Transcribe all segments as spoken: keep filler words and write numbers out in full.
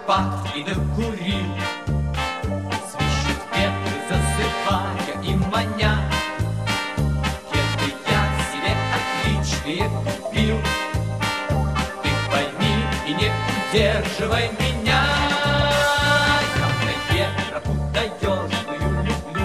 Карпат и докурил. Свищут ветры, зазывая и маня. Кеды я себе отличные купил. Ты пойми и не удерживай меня. Я на ветра путаёжную люблю.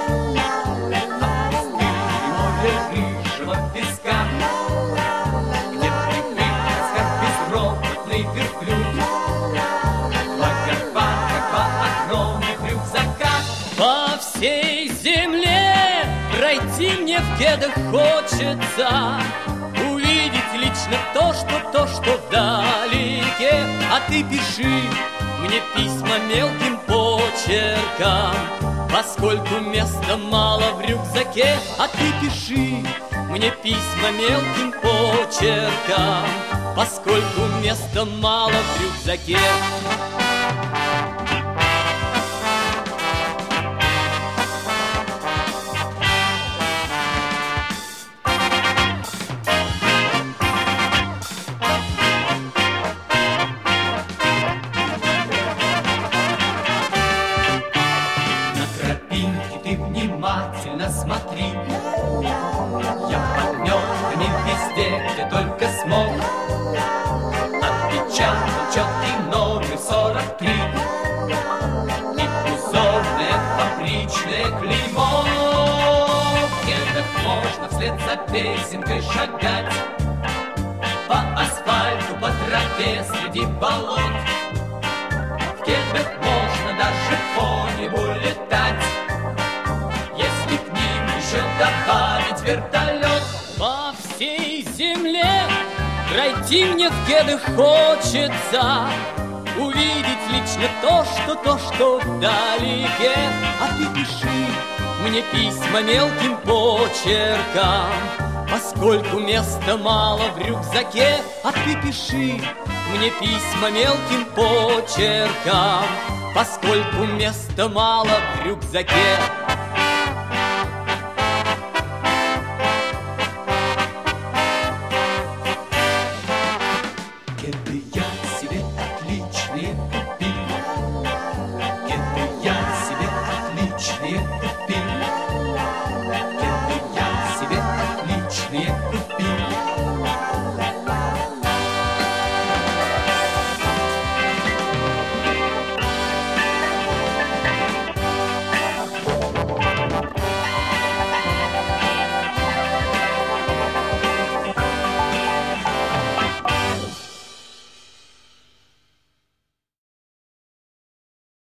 А пустынь и море рыжего песка, где привык таскать безропотный верблюд. Два Карпата, два огромных рюкзака. По всей земле пройти мне в кедах хочется, увидеть лично то, что то, что вдалеке. А ты пиши мне письма мелким почерком, поскольку места мало в рюкзаке. А ты пиши мне письма мелким почерком, поскольку места мало в рюкзаке. Внимательно смотри, я подметками везде, где только смог, отпечатал четкий номер сорок три и узорное фабричное клеймо. В кедах можно вслед за песенкой шагать по асфальту, по траве среди болот. В кедах можно даже по небу летать, добавить вертолет. По всей земле пройти мне в кедах хочется, увидеть лично то, что то, что вдалеке. А ты пиши мне письма мелким почерком, поскольку места мало в рюкзаке. А ты пиши мне письма мелким почерком, поскольку места мало в рюкзаке. Кеды я себе отличные купил. Кеды я себе отличные купил. Кеды я себе отличные